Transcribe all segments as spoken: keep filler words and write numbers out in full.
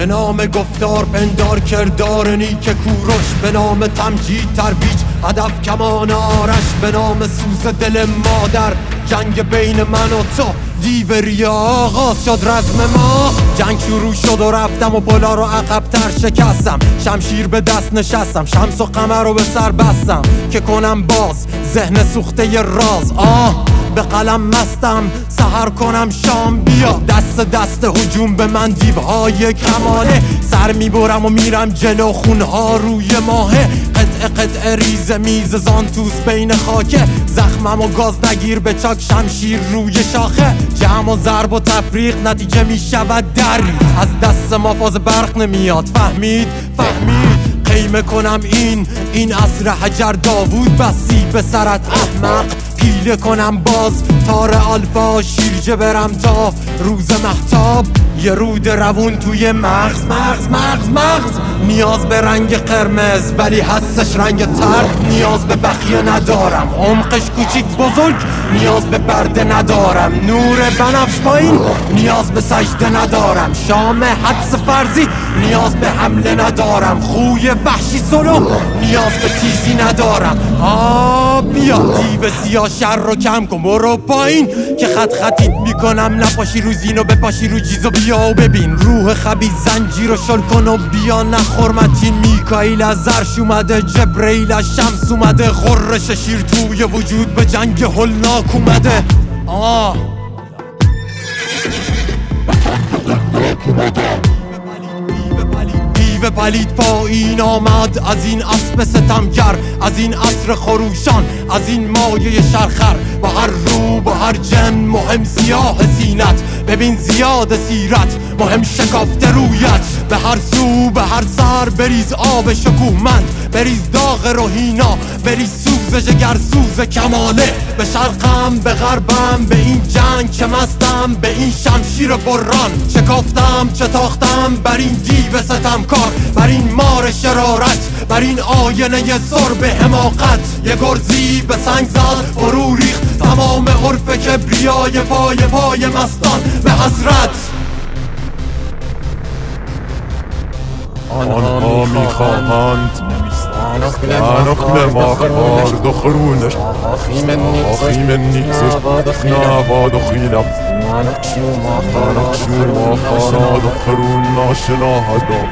به نام گفتار پندار کردار نیک کوروش، به نام تمجید ترویج هدف کمان آرش، به نام سوز دل مادر جنگ بین من و تو دیو ریا آغاز شد رزم ما. جنگ شروع شد و رفتم و پلا رو عقب‌تر شکستم، شمشیر به دست نشستم، شمس و قمر رو به سر بستم که کنم باز ذهن سوخته ی راز. آه به قلم مستم سحر کنم شام بیا، دست دست هجوم به من دیوهای کمانه، سر میبرم و میرم جلو خونها روی ماهه، قطع قطع ریز میز زانتوس بین خاکه، زخمم و گاز نگیر به چاک شمشیر روی شاخه، جمع و ضرب و تفریق نتیجه میشود دری، از دست ما فاز برق نمیاد فهمید فهمید قیمه کنم این این عصر حجر داوود بسی به سرت احمق، پیله کنم باز تار آلفا شیرجه برم تا روز مهتاب، یه رود روون توی مغز مغز مغز مغز، نیاز به رنگ قرمز ولی هستش رنگ تر، نیاز به بخیه ندارم عمقش کوچیک بزرگ، نیاز به برده ندارم نور بنفش پایین، نیاز به سجده ندارم شام حدس فرضی، نیاز به حمله ندارم خوی وحشی سلو، نیاز به تیزی ندارم. آه بیا دیو سیاه شر رو کم کن برو پایین که خط خطیت میکنم، نپاشی رو زین و بپاشی رو جیز و بیا و ببین روح خبیث زنجیر رو شل کن و بیا، نخور متین میکائیل از زرش اومده، جبرئیل از شمس اومده، غرش شیر توی وجود به جنگ هولناک اومده. آه دیو پلید پایین آمد از این اسب ستمگر، از این عصر خروشان، از این مایه شرخر، با هر رو با هر جن مهم سیاه زینت، ببین زیاد سیرت مهم شکافته رویت، به هر سو به هر سر بریز آب شکوهمند، بریز داغ روحینا، بریز سوز جگر سوز کماله، به شرقم به غربم به این جنگ که مستم، به این شمشیر بران شکافتم چه تاختم، بر این دیو ستمکار، بر این مار شرارت، بر این آینه سرب حماقت، یه گرزی به سنگ زد فرو ریخت تمام عرف کبریای پای پای مستان به حسرت. آنها میخواهند نخل ما خار دخلونش آخیم نیزش نوا دخیلم نخشور ما خارا دخلون ناشنا هدام.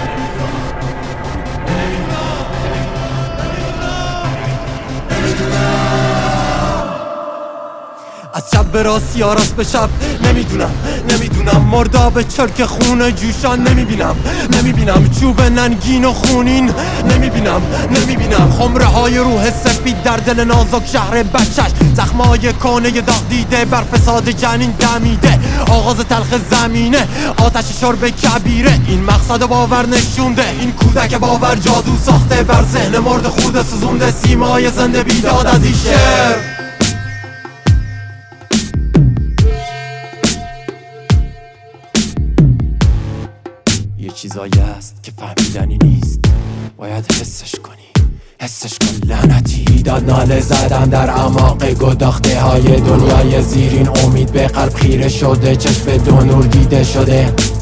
از شب به راست یا راست به شب نمیدونم نمیدونم، مرداب چرک خون جوشان نمیبینم نمیبینم، چوب ننگین و خونین نمیبینم نمیبینم، خمره های روح سفید در دل نازک شهر بچش، زخمای کانه داغ دیده بر فساد جنین دمیده، آغاز تلخ زمینه آتش شرب کبیره، این مقصد باور نشونده، این کودک باور جادو ساخته بر ذهن مرد خود سوزونده، سیمای زنده بیداد از این شعر. یه چیزایی هست که فهمیدنی نیست، باید حسش کنی حسش کن لعنتی. داد ناله زدن در اعماق گداخته های دنیای زیرین، امید به قلب خیره شده، چشم دو نور دیده شده،